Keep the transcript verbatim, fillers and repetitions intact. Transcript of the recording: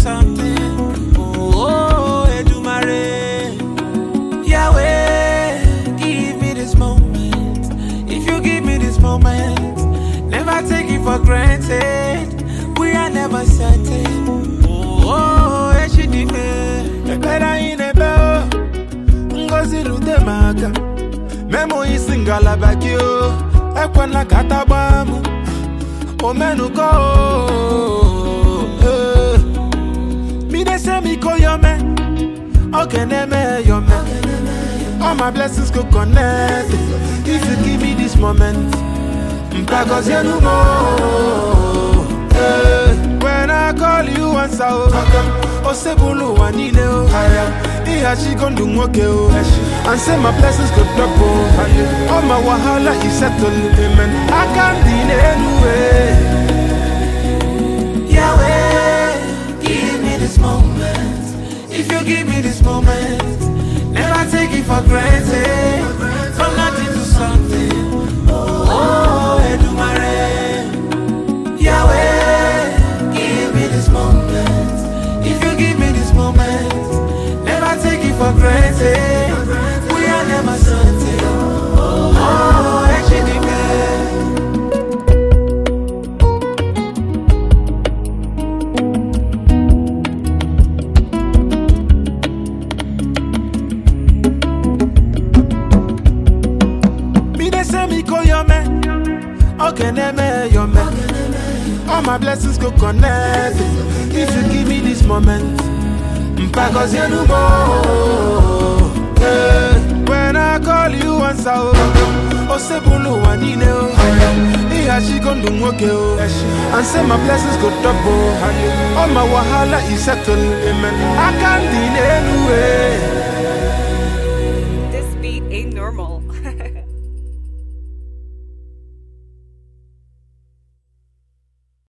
something. Oh, oh, Edumare. Yahweh, give me this moment. If you give me this moment, never take it for granted. We are never certain. Oh, oh, Eshidime. Better in a bell. Ngozi Ludemaka. Memo isingala bagyo. Ekwana katabamu. Omenu go. Me they say me call your man. Okay, name your man. All my blessings go connect. If you give me this moment, because you know more. When I call you once out, Osebulu wanile o. Iya she gon do moke o. And say my blessings go double. All my wahala is settled, amen. I can't deny anyway. Yahweh, give me this moment. If you give me this moment, never take it for granted. From nothing to something. Oh, oh, Edumare. Yahweh, give me this moment. If you give me this moment, never take it for granted. We are never certain. Oh, oh, Eshidime. Me call your man, okay, name your man. All my blessings go connect. If you give me this moment, because you know more. When I call you once out, Osebulu wanile o. Iya she gon do moke o. And say my blessings go double. All my wahala is settled, amen. I can't deny anyway. This beat ain't normal.